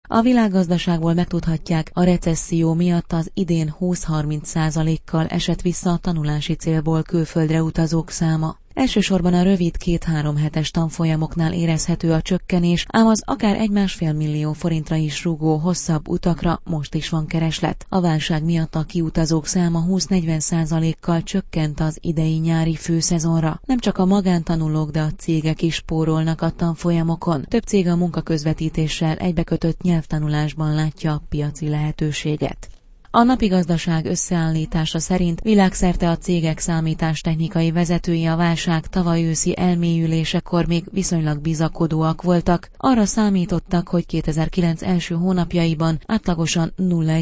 A világgazdaságból megtudhatják, a recesszió miatt az idén 20-30%-kal esett vissza a tanulási célból külföldre utazók száma. Elsősorban a rövid 2-3 hetes tanfolyamoknál érezhető a csökkenés, ám az akár 1,5 millió forintra is rúgó hosszabb utakra most is van kereslet. A válság miatt a kiutazók száma 20-40%-kal csökkent az idei nyári főszezonra. Nem csak a magántanulók, de a cégek is spórolnak a tanfolyamokon. Több cég a munkaközvetítéssel egybekötött nyelvtanulásban látja a piaci lehetőséget. A napi gazdaság összeállítása szerint világszerte a cégek számítástechnikai vezetői a válság tavaly őszi elmélyülésekor még viszonylag bizakodóak voltak. Arra számítottak, hogy 2009 első hónapjaiban átlagosan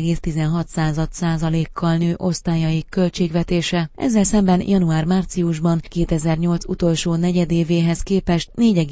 0,16%-kal nő osztályaik költségvetése. Ezzel szemben január-márciusban 2008 utolsó negyedévéhez képest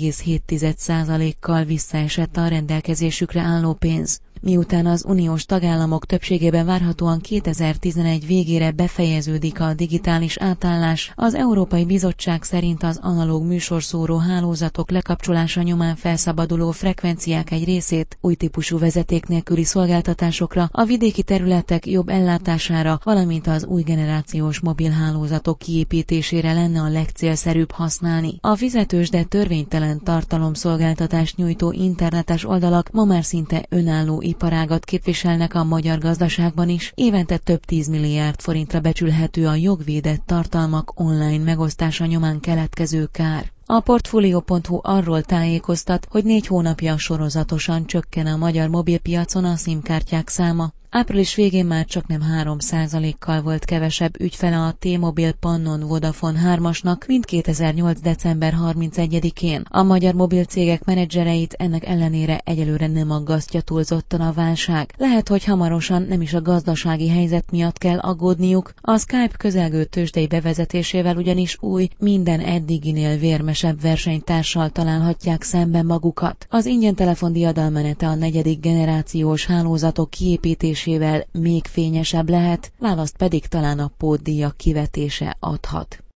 4,7%-kal visszaesett a rendelkezésükre álló pénz. Miután az uniós tagállamok többségében várhatóan 2011 végére befejeződik a digitális átállás, az Európai Bizottság szerint az analóg műsorszóró hálózatok lekapcsolása nyomán felszabaduló frekvenciák egy részét új típusú vezeték nélküli szolgáltatásokra, a vidéki területek jobb ellátására, valamint az új generációs mobilhálózatok kiépítésére lenne a legcélszerűbb használni. A fizetős, de törvénytelen tartalomszolgáltatást nyújtó internetes oldalak ma már szinte önálló iparágat képviselnek a magyar gazdaságban is. Évente több 10 milliárd forintra becsülhető a jogvédett tartalmak online megosztása nyomán keletkező kár. A Portfolio.hu arról tájékoztat, hogy 4 hónapja sorozatosan csökken a magyar mobilpiacon a SIM-kártyák száma. Április végén már csaknem 3%-kal volt kevesebb ügyfele a T-Mobile Pannon Vodafone 3-asnak, mint 2008. december 31-én. A magyar mobilcégek menedzsereit ennek ellenére egyelőre nem aggasztja túlzottan a válság. Lehet, hogy hamarosan nem is a gazdasági helyzet miatt kell aggódniuk, a Skype közelgő tőzsdei bevezetésével ugyanis új, minden eddiginél vérmesebb versenytársal találhatják szemben magukat. Az ingyen telefon diadalmenete a 4. generációs hálózatok kiépítésével még fényesebb lehet, választ pedig talán a pótdíjak kivetése adhat.